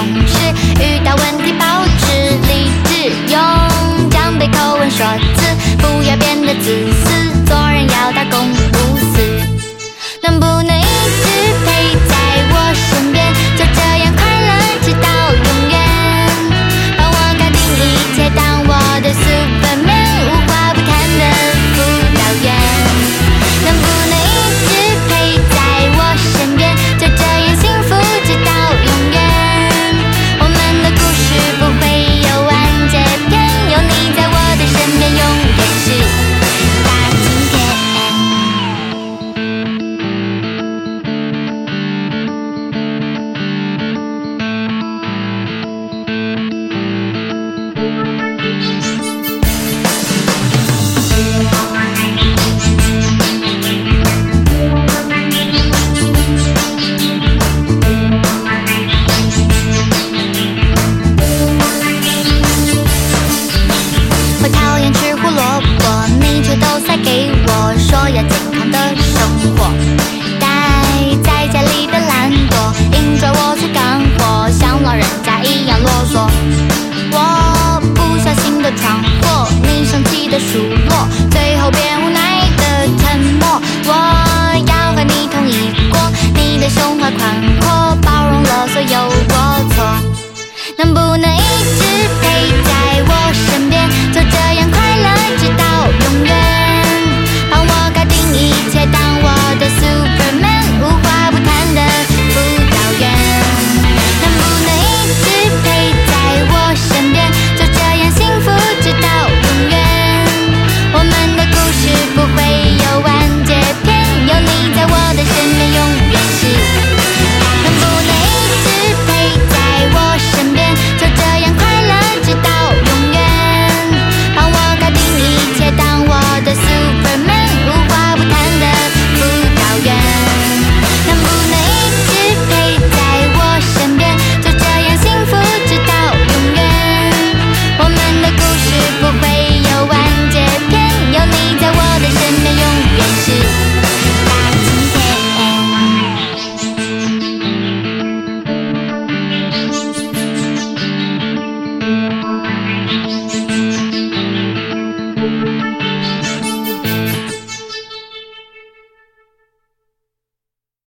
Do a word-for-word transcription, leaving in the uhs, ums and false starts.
事，遇到问题保持理智，用江北口吻说辞，不要变得自私，做人要大公无私。能不能一直陪在我身边，就这样快乐直到永远，帮我搞定一切，当我的 Superman， 无话不谈的辅导员。能不能一直陪在我身边，就这样幸福直到永远，我们的故事不会有完结篇，有你在我的身边，永远是大晴天。我讨厌吃胡萝卜，你却都塞给我，说要健康的生活，待在家里的懒惰，硬拽我去干活，像老人家一样啰嗦。我不小心的闯祸，你生气的数落，最后变无奈的沉默。我要和你同一国，你的胸怀宽阔，包容了所有过错。